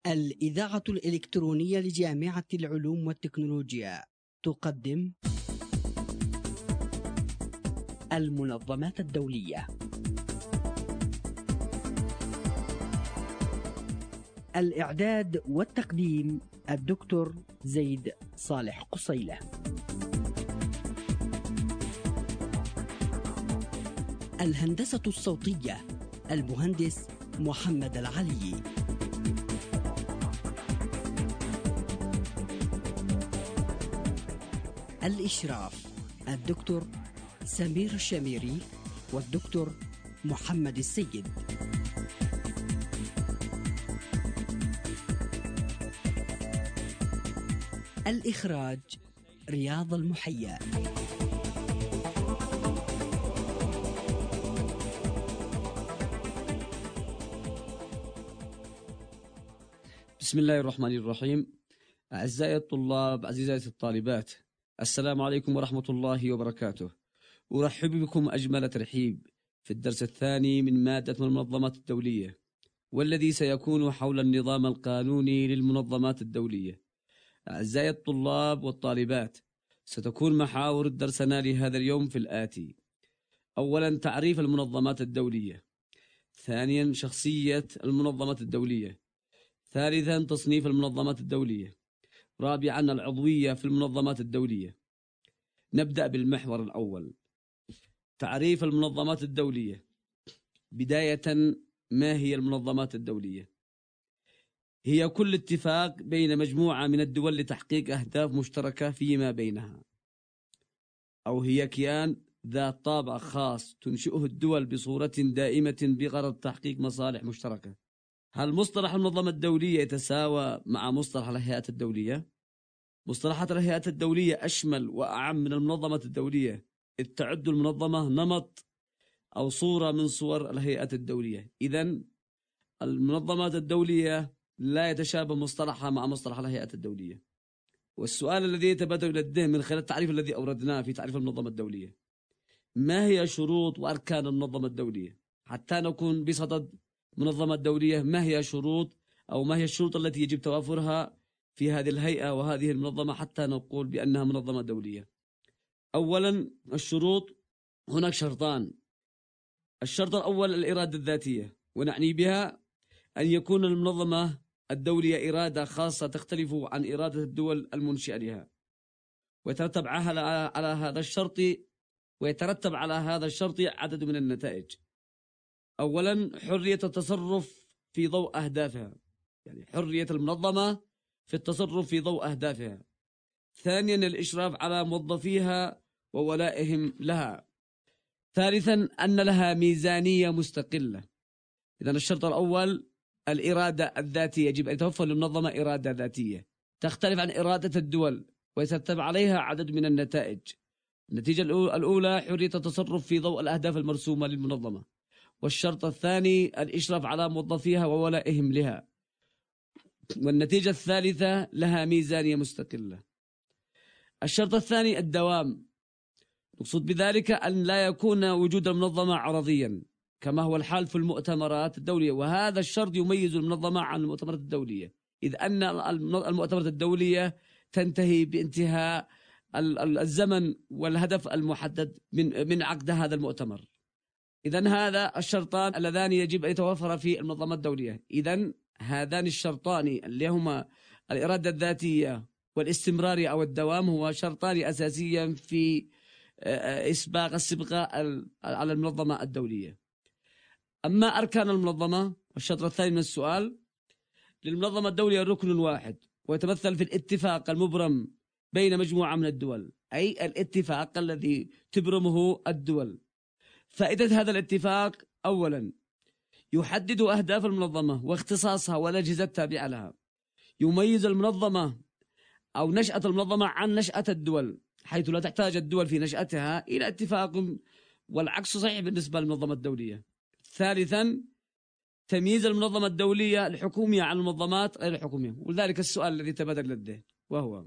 الإذاعة الإلكترونية لجامعة العلوم والتكنولوجيا تقدم المنظمات الدولية. الإعداد والتقديم الدكتور زيد صالح قصيلة. الهندسة الصوتية المهندس محمد العلي. الإشراف الدكتور سمير الشميري والدكتور محمد السيد. الإخراج رياض المحيا. بسم الله الرحمن الرحيم. أعزائي الطلاب، عزيزاتي الطالبات، السلام عليكم ورحمة الله وبركاته. أرحب بكم أجمل ترحيب في الدرس الثاني من مادة المنظمات الدولية، والذي سيكون حول النظام القانوني للمنظمات الدولية. أعزائي الطلاب والطالبات، ستكون محاور درسنا لهذا اليوم في الآتي: أولا، تعريف المنظمات الدولية. ثانيا، شخصية المنظمات الدولية. ثالثا، تصنيف المنظمات الدولية. رابعا، العضوية في المنظمات الدولية. نبدأ بالمحور الأول: تعريف المنظمات الدولية. بداية، ما هي المنظمات الدولية؟ هي كل اتفاق بين مجموعة من الدول لتحقيق أهداف مشتركة فيما بينها، أو هي كيان ذات طابع خاص تنشئه الدول بصورة دائمة بغرض تحقيق مصالح مشتركة. هل مصطلح المنظمة الدولية يتساوى مع مصطلح الهيئات الدولية؟ مصطلحات الهيئات الدولية أشمل وأعم من المنظمة الدولية، إذ تعد المنظمة نمط أو صورة من صور الهيئات الدولية. إذن المنظمات الدولية لا يتشابه مصطلحها مع مصطلح الهيئات الدولية. والسؤال الذي يتبادر إلى الذهن من خلال التعريف الذي أوردناه في تعريف المنظمة الدولية: ما هي شروط وأركان المنظمة الدولية؟ حتى نكون بصدد منظمة دولية، ما هي شروط أو ما هي الشروط التي يجب توافرها في هذه الهيئة وهذه المنظمة حتى نقول بأنها منظمة دولية؟ أولا، الشروط. هناك شرطان: الشرط الأول الإرادة الذاتية، ونعني بها أن يكون المنظمة الدولية إرادة خاصة تختلف عن إرادة الدول المنشئة لها، ويترتب على هذا الشرط عدد من النتائج. أولا، حرية التصرف في ضوء أهدافها، يعني حرية المنظمة في التصرف في ضوء أهدافها. ثانيا، الإشراف على موظفيها وولائهم لها. ثالثا، أن لها ميزانية مستقلة. إذن الشرط الأول الإرادة الذاتية، يجب أن يتوفر للمنظمة إرادة ذاتية تختلف عن إرادة الدول ويترتب عليها عدد من النتائج. النتيجة الأولى حرية التصرف في ضوء الأهداف المرسومة للمنظمة. والشرط الثاني الإشراف على موظفيها وولائهم لها. والنتيجة الثالثة لها ميزانية مستقلة. الشرط الثاني الدوام. نقصد بذلك أن لا يكون وجود المنظمة عرضيا كما هو الحال في المؤتمرات الدولية، وهذا الشرط يميز المنظمة عن المؤتمرات الدولية، إذ أن المؤتمرات الدولية تنتهي بانتهاء الزمن والهدف المحدد من عقد هذا المؤتمر. إذن هذا الشرطان اللذان يجب أن يتوفر في المنظمة الدولية. إذن هذان الشرطان اللي هما الإرادة الذاتية والاستمرارية أو الدوام هو شرطان أساسيا في إسباغ السبقة على المنظمة الدولية. أما أركان المنظمة، والشطر الثاني من السؤال: للمنظمة الدولية ركن واحد، ويتمثل في الاتفاق المبرم بين مجموعة من الدول، أي الاتفاق الذي تبرمه الدول. فائدة هذا الاتفاق: أولا، يحدد أهداف المنظمة واختصاصها والأجهزة التابعة لها. يميز المنظمة أو نشأة المنظمة عن نشأة الدول، حيث لا تحتاج الدول في نشأتها إلى اتفاق، والعكس صحيح بالنسبة للمنظمة الدولية. ثالثا، تمييز المنظمة الدولية الحكومية عن المنظمات غير الحكومية. ولذلك السؤال الذي تبادر للذهن وهو: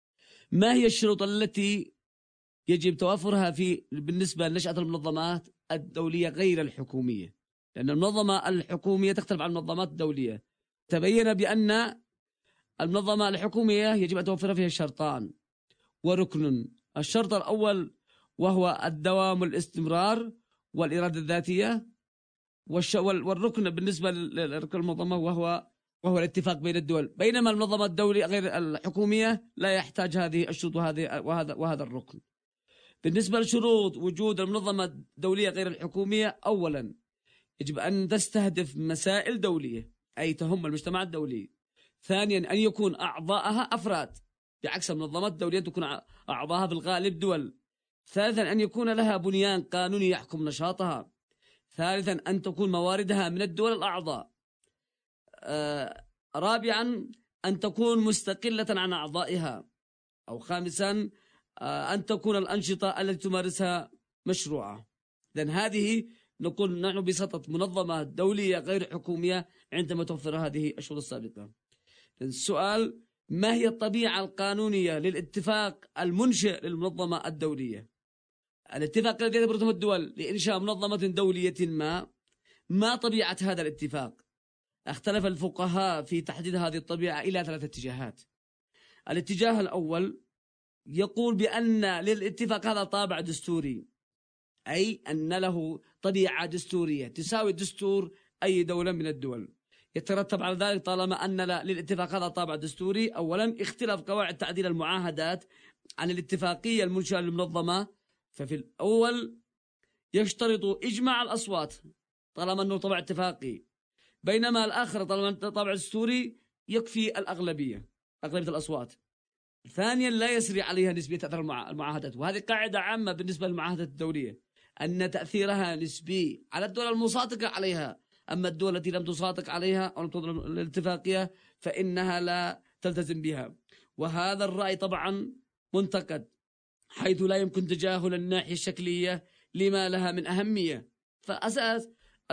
ما هي الشروط التي يجب توافرها بالنسبة لنشأة المنظمات الدولية غير الحكومية؟ لأن المنظمة الحكومية تختلف عن المنظمات الدولية، تبين بأن المنظمة الحكومية يجب أن توفر فيها شرطان وركن. الشرط الأول وهو الدوام والاستمرار والإرادة الذاتية، والركن بالنسبة للركن المنظمة وهو الاتفاق بين الدول، بينما المنظمة الدولية غير الحكومية لا يحتاج هذه الشروط وهذا الركن. بالنسبة لشروط وجود المنظمة الدولية غير الحكومية، أولا يجب أن تستهدف مسائل دولية أي تهم المجتمع الدولي. ثانيا أن يكون أعضاءها أفراد، بعكس المنظمات الدولية تكون أعضاءها في الغالب دول. ثالثا أن يكون لها بنيان قانوني يحكم نشاطها. ثالثا أن تكون مواردها من الدول الأعضاء. رابعا أن تكون مستقلة عن أعضائها. أو خامسا أن تكون الأنشطة التي تمارسها مشروعة. إذن هذه نقول نحن بسطة منظمة دولية غير حكومية عندما توفر هذه الشروط السابقة. السؤال: ما هي الطبيعة القانونية للاتفاق المنشئ للمنظمة الدولية؟ الاتفاق الذي اعتبرته الدول لإنشاء منظمة دولية ما طبيعة هذا الاتفاق؟ اختلف الفقهاء في تحديد هذه الطبيعة إلى 3 اتجاهات. الاتجاه الأول يقول بأن للاتفاق هذا طابع دستوري، أي أن له طبيعة دستورية تساوي دستور أي دولة من الدول. يترتب على ذلك طالما أن للاتفاق هذا طابع دستوري، أولا اختلاف قواعد تعديل المعاهدات عن الاتفاقية المنشأة للمنظمة، ففي الأول يشترط إجماع الأصوات طالما أنه طابع اتفاقي، بينما الآخر طالما طابع دستوري يكفي أغلبية الأصوات. ثانيا لا يسري عليها نسبية تأثير المعاهدات، وهذه قاعدة عامة بالنسبة للمعاهدات الدولية أن تأثيرها نسبي على الدول المصادقة عليها، أما الدول التي لم تصادق عليها أو لم تضم الاتفاقية فإنها لا تلتزم بها. وهذا الرأي طبعا منتقد، حيث لا يمكن تجاهل الناحية الشكلية لما لها من أهمية. فأساس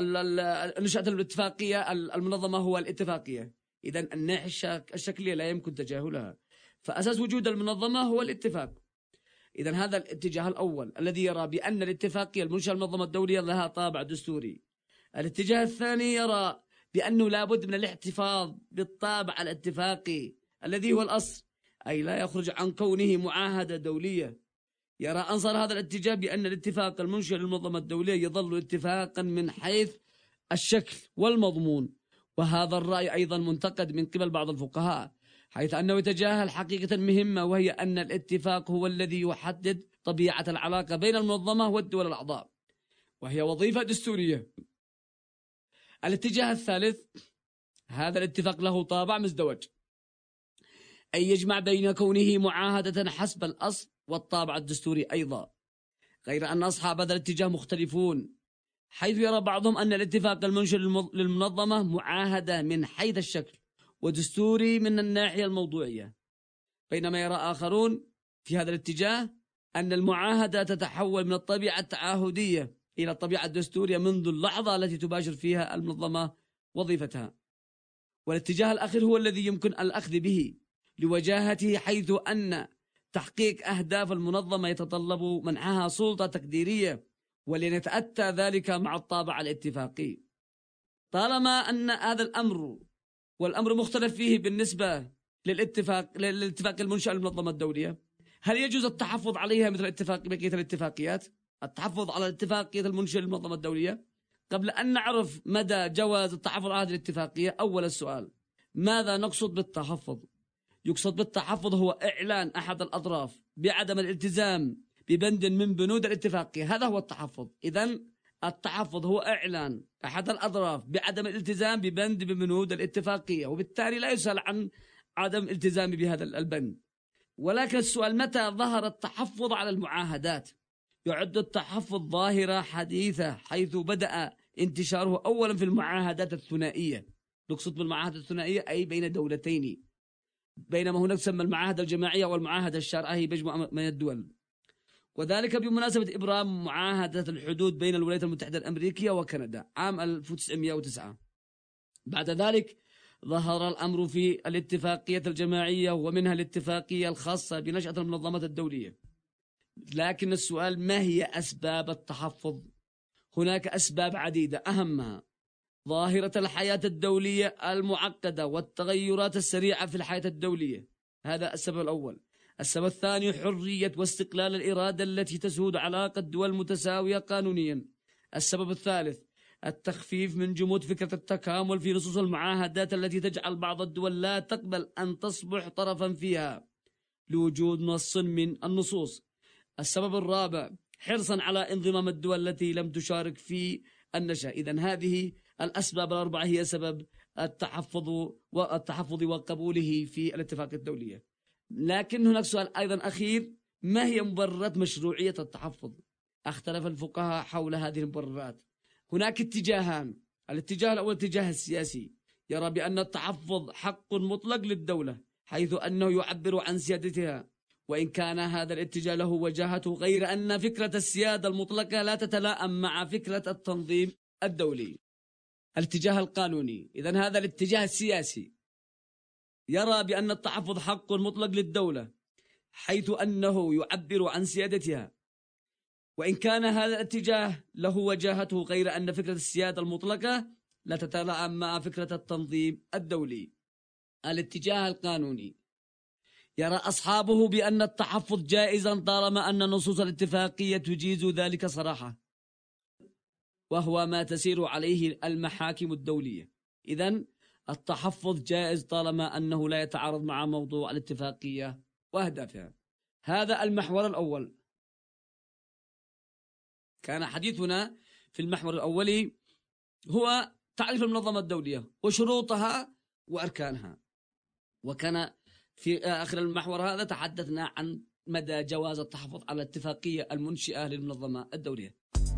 نشأة الاتفاقية المنظمة هو الاتفاقية، إذن الناحية الشكلية لا يمكن تجاهلها، فأساس وجود المنظمة هو الاتفاق. إذن هذا الاتجاه الأول الذي يرى بأن الاتفاقية المنشأة المنظمة الدولية لها طابع دستوري. الاتجاه الثاني يرى بأنه لابد من الاحتفاظ بالطابع الاتفاقي الذي هو الأصل، أي لا يخرج عن كونه معاهدة دولية. يرى أنصار هذا الاتجاه بأن الاتفاق المنشأ للمنظمة الدولية يظل اتفاقا من حيث الشكل والمضمون، وهذا الرأي أيضا منتقد من قبل بعض الفقهاء، حيث أنه يتجاهل حقيقة مهمة، وهي أن الاتفاق هو الذي يحدد طبيعة العلاقة بين المنظمة والدول الأعضاء، وهي وظيفة دستورية. الاتجاه الثالث، هذا الاتفاق له طابع مزدوج، أي يجمع بين كونه معاهدة حسب الأصل والطابع الدستوري أيضا، غير أن أصحاب هذا الاتجاه مختلفون، حيث يرى بعضهم أن الاتفاق المنشئ للمنظمة معاهدة من حيث الشكل ودستوري من الناحية الموضوعية، بينما يرى آخرون في هذا الاتجاه أن المعاهدة تتحول من الطبيعة التعاهدية إلى الطبيعة الدستورية منذ اللحظة التي تباشر فيها المنظمة وظيفتها. والاتجاه الأخير هو الذي يمكن الأخذ به لوجاهته، حيث أن تحقيق أهداف المنظمة يتطلب منحها سلطة تقديرية، ولن يتأتى ذلك مع الطابع الاتفاقي. طالما أن هذا الأمر والأمر مختلف فيه بالنسبة للاتفاق المنشأ للمنظمة الدولية، هل يجوز التحفظ عليها مثل بقية الاتفاقيات؟ التحفظ على الاتفاقية المنشأ للمنظمة الدولية؟ قبل أن نعرف مدى جواز التحفظ على هذه الاتفاقية، أول السؤال: ماذا نقصد بالتحفظ؟ يقصد بالتحفظ هو إعلان أحد الأطراف بعدم الالتزام ببند من بنود الاتفاقية، هذا هو التحفظ. إذن التحفظ هو إعلان أحد الأطراف بعدم الالتزام ببند من بنود الاتفاقية، وبالتالي لا يسأل عن عدم التزام بهذا البند. ولكن السؤال: متى ظهر التحفظ على المعاهدات؟ يعد التحفظ ظاهرة حديثة، حيث بدأ انتشاره أولا في المعاهدات الثنائية. نقصد بالمعاهدة الثنائية أي بين دولتين، بينما هناك تسمى المعاهدة الجماعية والمعاهدة الشرعية هي مجموعة من الدول، وذلك بمناسبة إبرام معاهدة الحدود بين الولايات المتحدة الأمريكية وكندا عام 1909. بعد ذلك ظهر الأمر في الاتفاقية الجماعية، ومنها الاتفاقية الخاصة بنشأة المنظمات الدولية. لكن السؤال: ما هي أسباب التحفظ؟ هناك أسباب عديدة، أهمها ظاهرة الحياة الدولية المعقدة والتغيرات السريعة في الحياة الدولية. هذا السبب الأول. السبب الثاني حرية واستقلال الإرادة التي تسود علاقة الدول متساوية قانونيا. السبب الثالث التخفيف من جمود فكرة التكامل في نصوص المعاهدات التي تجعل بعض الدول لا تقبل أن تصبح طرفا فيها لوجود نص من النصوص. السبب الرابع حرصا على انضمام الدول التي لم تشارك في النشأ. إذن هذه الأسباب الأربعة هي سبب التحفظ وقبوله في الاتفاقية الدولية. لكن هناك سؤال أيضا أخير: ما هي مبررات مشروعية التحفظ؟ اختلف الفقهاء حول هذه المبررات. هناك اتجاهان. الاتجاه الأول الاتجاه السياسي، يرى بأن التحفظ حق مطلق للدولة حيث أنه يعبر عن سيادتها، وإن كان هذا الاتجاه له وجاهته، غير أن فكرة السيادة المطلقة لا تتلائم مع فكرة التنظيم الدولي. الاتجاه القانوني، إذن هذا الاتجاه السياسي يرى بأن التحفظ حق مطلق للدولة حيث أنه يعبر عن سيادتها، وإن كان هذا الاتجاه له وجاهته، غير أن فكرة السيادة المطلقة لا تتلائم مع فكرة التنظيم الدولي. الاتجاه القانوني يرى أصحابه بأن التحفظ جائزا طالما أن نصوص الاتفاقية تجيز ذلك صراحة، وهو ما تسير عليه المحاكم الدولية. إذن التحفظ جائز طالما أنه لا يتعارض مع موضوع الاتفاقية وأهدافها. هذا المحور الأول. كان حديثنا في المحور الأولي هو تعريف المنظمة الدولية وشروطها وأركانها، وكان في آخر المحور هذا تحدثنا عن مدى جواز التحفظ على الاتفاقية المنشئة للمنظمة الدولية.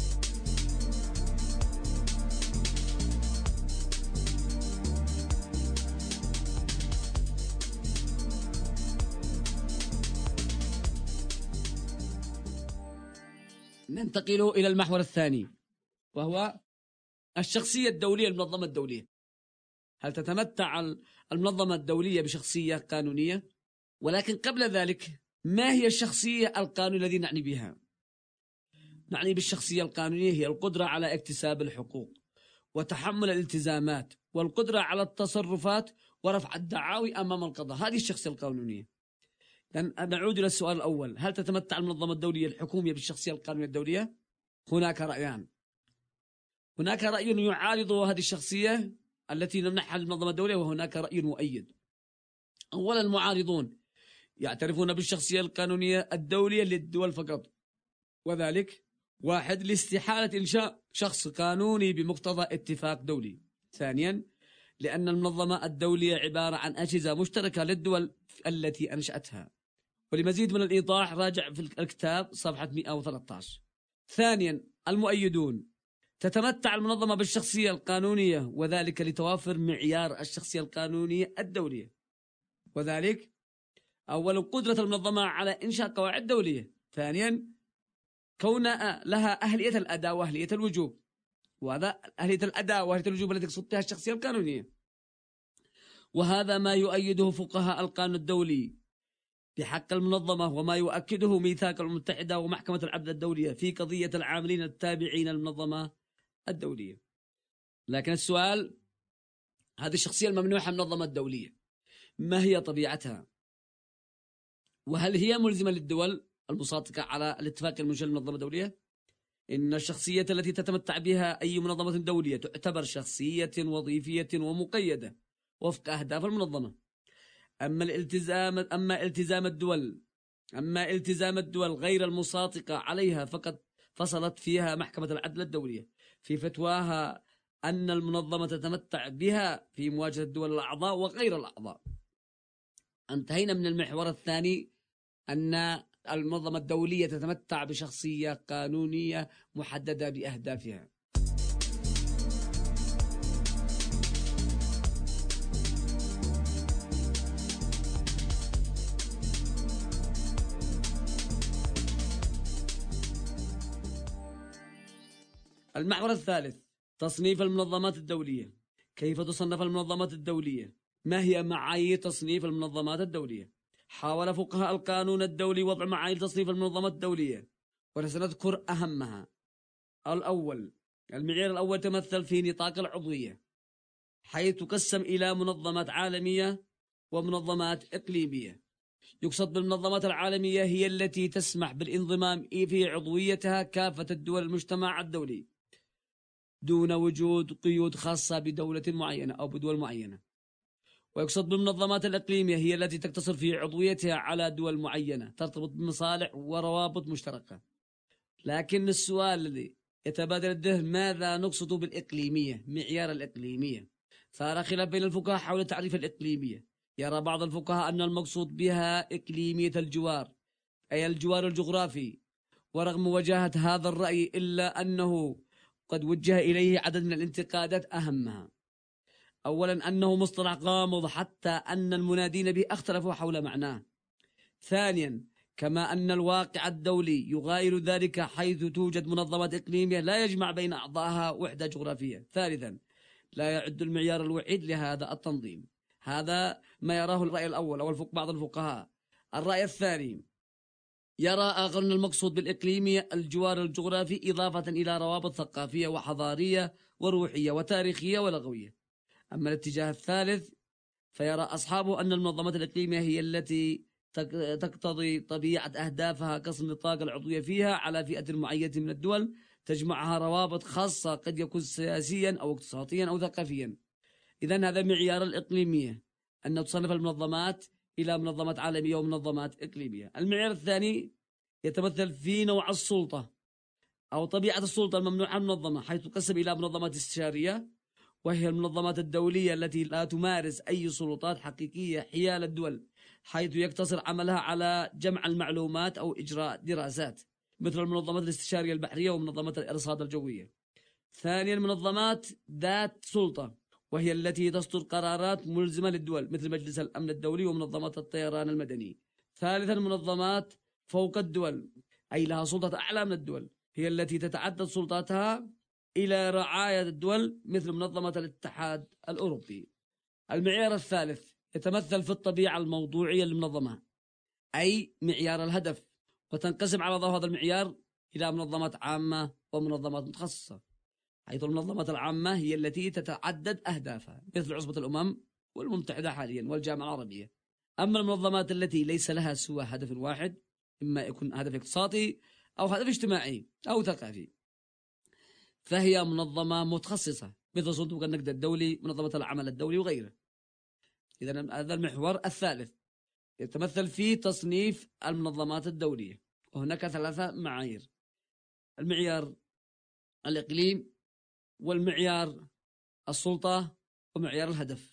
ننتقل إلى المحور الثاني، وهو الشخصية الدولية للمنظمة الدولية. هل تتمتع المنظمة الدولية بشخصية قانونية؟ ولكن قبل ذلك، ما هي الشخصية القانونية التي نعني بها؟ نعني بالشخصية القانونية هي القدرة على اكتساب الحقوق وتحمل الالتزامات والقدرة على التصرفات ورفع الدعاوي أمام القضاء. هذه الشخصية القانونية. نعود إلى السؤال الأول: هل تتمتع المنظمة الدولية الحكومية بالشخصية القانونية الدولية؟ هناك رأيان. هناك رأي يعارض هذه الشخصية التي نمنحها المنظمة الدولية، وهناك رأي مؤيد. أولا، المعارضون يعترفون بالشخصية القانونية الدولية للدول فقط، وذلك: واحد، لاستحالة إنشاء شخص قانوني بمقتضى اتفاق دولي. ثانيا، لأن المنظمة الدولية عبارة عن أجهزة مشتركة للدول التي أنشأتها. ولمزيد من الإيضاح راجع في الكتاب صفحة 113. ثانيا، المؤيدون: تتمتع المنظمة بالشخصية القانونية، وذلك لتوافر معيار الشخصية القانونية الدولية، وذلك: أولا، قدرة المنظمة على إنشاء قواعد دولية. ثانيا، كون لها أهلية الأداء وأهلية الوجوب، وهذا أهلية الأداء وأهلية الوجوب التي تقصد بها الشخصية القانونية. وهذا ما يؤيده فقهاء القانون الدولي بحق المنظمة، وما يؤكده ميثاق الأمم المتحدة ومحكمة العدل الدولية في قضية العاملين التابعين للمنظمة الدولية. لكن السؤال: هذه الشخصية الممنوحة من المنظمة الدولية ما هي طبيعتها؟ وهل هي ملزمة للدول المصادقة على الاتفاق المنشئ للمنظمة الدولية؟ إن الشخصية التي تتمتع بها أي منظمة دولية تعتبر شخصية وظيفية ومقيدة وفق أهداف المنظمة. أما التزام الدول غير المصادقة عليها فقد فصلت فيها محكمة العدل الدولية في فتواها أن المنظمة تتمتع بها في مواجهة الدول الأعضاء وغير الأعضاء. انتهينا من المحور الثاني، أن المنظمة الدولية تتمتع بشخصية قانونية محددة بأهدافها. المحور الثالث: تصنيف المنظمات الدولية. كيف تصنف المنظمات الدولية؟ ما هي معايير تصنيف المنظمات الدولية؟ حاول فقهاء القانون الدولي وضع معايير تصنيف المنظمات الدولية، وسنذكر أهمها. الأول: المعيار الأول تمثل في نطاق العضوية، حيث تقسم إلى منظمات عالمية ومنظمات إقليمية. يقصد بالمنظمات العالمية هي التي تسمح بالانضمام في عضويتها كافة الدول المجتمع الدولي دون وجود قيود خاصة بدولة معينة أو بدول معينة. ويقصد بالمنظمات الإقليمية هي التي تقتصر في عضويتها على دول معينة ترتبط بمصالح وروابط مشتركة. لكن السؤال الذي يتبادل الذهن، ماذا نقصد بالإقليمية؟ معيار الإقليمية صار خلاف بين الفقهاء حول تعريف الإقليمية. يرى بعض الفقهاء أن المقصود بها إقليمية الجوار، أي الجوار الجغرافي. ورغم وجاهة هذا الرأي إلا أنه قد وجه إليه عدد من الانتقادات، أهمها أولا أنه مصطلح غامض حتى أن المنادين به اختلفوا حول معناه. ثانيا كما أن الواقع الدولي يغاير ذلك، حيث توجد منظمات إقليمية لا يجمع بين أعضائها وحدة جغرافية. ثالثا لا يعد المعيار الوحيد لهذا التنظيم. هذا ما يراه الرأي الأول أو بعض الفقهاء. الرأي الثاني يرى آخر أن المقصود بالإقليمية الجوار الجغرافي، إضافة إلى روابط ثقافية وحضارية وروحية وتاريخية ولغوية. أما الاتجاه الثالث فيرى أصحابه أن المنظمات الإقليمية هي التي تقتضي طبيعة أهدافها قسم نطاق العضوية فيها على فئة معينة من الدول، تجمعها روابط خاصة قد يكون سياسيا أو اقتصاديا أو ثقافيا. إذن هذا معيار الإقليمية، أن تصنف المنظمات إلى منظمات عالمية ومنظمات إقليمية. المعيار الثاني يتمثل في نوع السلطة أو طبيعة السلطة الممنوحة من المنظمة، حيث تقسم إلى منظمات استشارية، وهي المنظمات الدولية التي لا تمارس أي سلطات حقيقية حيال الدول، حيث يقتصر عملها على جمع المعلومات أو إجراء دراسات، مثل المنظمات الاستشارية البحرية ومنظمات الإرصاد الجوية. ثانيا منظمات ذات سلطة، وهي التي تصدر قرارات ملزمة للدول، مثل مجلس الأمن الدولي ومنظمات الطيران المدني. ثالثا منظمات فوق الدول، أي لها سلطة أعلى من الدول، هي التي تتعدد سلطاتها إلى رعاية الدول، مثل منظمة الاتحاد الأوروبي. المعيار الثالث يتمثل في الطبيعة الموضوعية للمنظمة، أي معيار الهدف، وتنقسم على ضوء هذا المعيار إلى منظمات عامة ومنظمات متخصصة، حيث المنظمات العامة هي التي تتعدد أهدافها، مثل عصبة الأمم والمتحدة حاليا والجامعة العربية. أما المنظمات التي ليس لها سوى هدف واحد، إما يكون هدف اقتصادي أو هدف اجتماعي أو ثقافي، فهي منظمة متخصصة، مثل صندوق النقد الدولي، منظمة العمل الدولي وغيره. إذن هذا المحور الثالث يتمثل في تصنيف المنظمات الدولية، وهناك 3 معايير: المعيار الإقليم، والمعيار السلطة، ومعيار الهدف.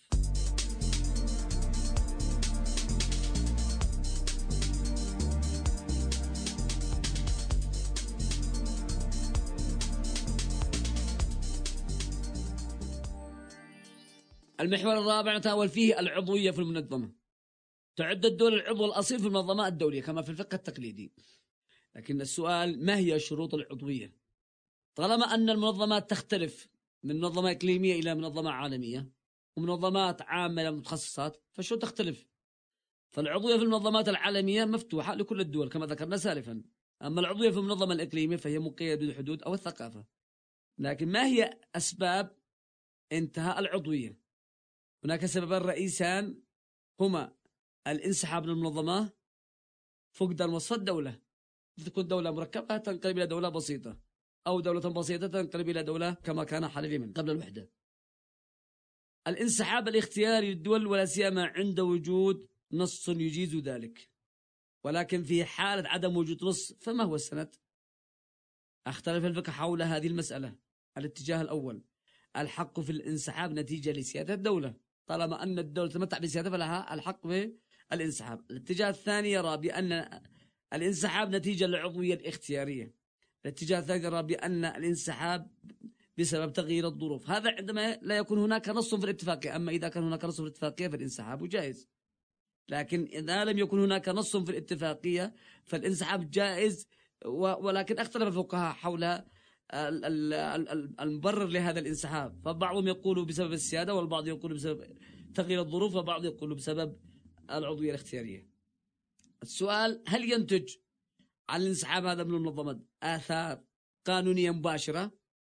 المحور الرابع نتناول فيه العضوية في المنظمة. تعد الدول العضو الأصيل في المنظمة الدولية كما في الفقه التقليدي. لكن السؤال، ما هي شروط العضوية؟ طالما أن المنظمات تختلف من منظمة إقليمية إلى منظمة عالمية ومنظمات عامة إلى متخصصات، فالشروط تختلف. فالعضوية في المنظمات العالمية مفتوحة لكل الدول كما ذكرنا سالفا، أما العضوية في المنظمة الإقليمية فهي مقيدة بالحدود أو الثقافة. لكن ما هي أسباب انتهاء العضوية؟ هناك سببان رئيسان، هما الانسحاب من المنظمة، فقدان وسط الدولة، تكون دولة مركبة تنقلب إلى دولة بسيطة، أو دولة بسيطة تنقلب إلى دولة كما كان حال اليمن قبل الوحدة. الانسحاب الاختياري للدول، ولا سيما عند وجود نص يجيز ذلك. ولكن في حالة عدم وجود نص فما هو السند؟ اختلف الفقه حول هذه المسألة. الاتجاه الأول: الحق في الانسحاب نتيجة لسيادة الدولة، طالما أن الدولة تمتع بسيادة فلها الحق في الانسحاب. الاتجاه الثاني يرى بأن الانسحاب نتيجة للعضوية الاختيارية. الاتجاه الثالث يرى بأن الانسحاب بسبب تغيير الظروف. هذا عندما لا يكون هناك نص في الاتفاقية. أما إذا كان هناك نص في الاتفاقية فالانسحاب جائز، لكن إذا لم يكن هناك نص في الاتفاقية فالانسحاب جائز. ولكن اختلف الفقهاء حول المبرر لهذا الانسحاب، فبعضهم يقول بسبب السيادة، والبعض يقول بسبب تغيير الظروف، وبعض يقول بسبب العضوية الاختيارية. السؤال: هل ينتج عن الانسحاب هذا من المنظمات آثار قانونية مباشرة؟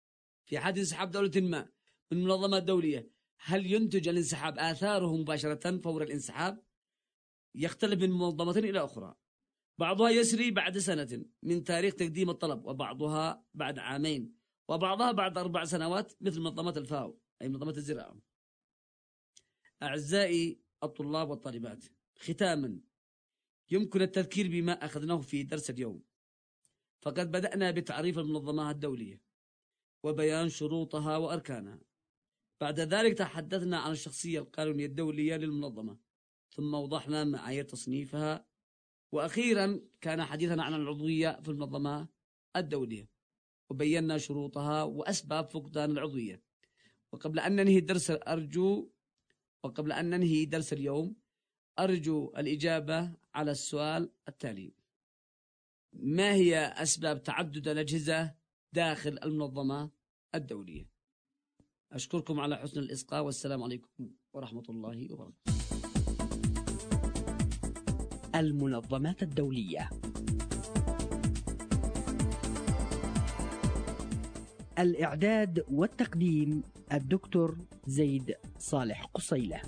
في حال انسحاب دولة ما من منظمات دولية، هل ينتج الانسحاب آثاره مباشرة فور الانسحاب؟ يختلف من منظمة إلى أخرى، بعضها يسري بعد سنة من تاريخ تقديم الطلب، وبعضها بعد عامين، وبعضها بعد 4 سنوات مثل منظمة الفاو أي منظمة الزراعة. أعزائي الطلاب والطالبات، ختاما يمكن التذكير بما أخذناه في درس اليوم. فقد بدأنا بتعريف المنظمات الدولية وبيان شروطها وأركانها. بعد ذلك تحدثنا عن الشخصية القانونية الدولية للمنظمة، ثم وضحنا معايير تصنيفها، وأخيرا كان حديثنا عن العضوية في المنظمة الدولية وبينا شروطها وأسباب فقدان العضوية. وقبل أن ننهي درس اليوم أرجو الإجابة على السؤال التالي: ما هي أسباب تعدد الأجهزة داخل المنظمة الدولية؟ أشكركم على حسن الإصغاء، والسلام عليكم ورحمة الله وبركاته. المنظمات الدولية. الإعداد والتقديم الدكتور زيد صالح قصيلة.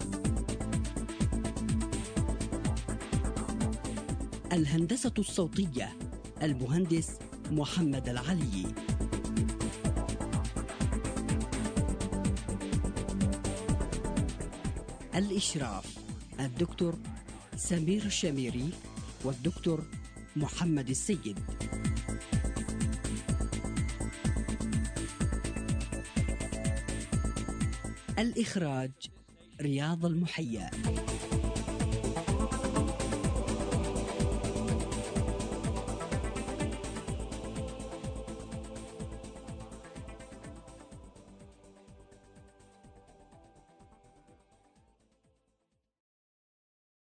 الهندسة الصوتية المهندس محمد العلي. الإشراف الدكتور سمير الشميري والدكتور محمد السيد. الإخراج رياض المحيا.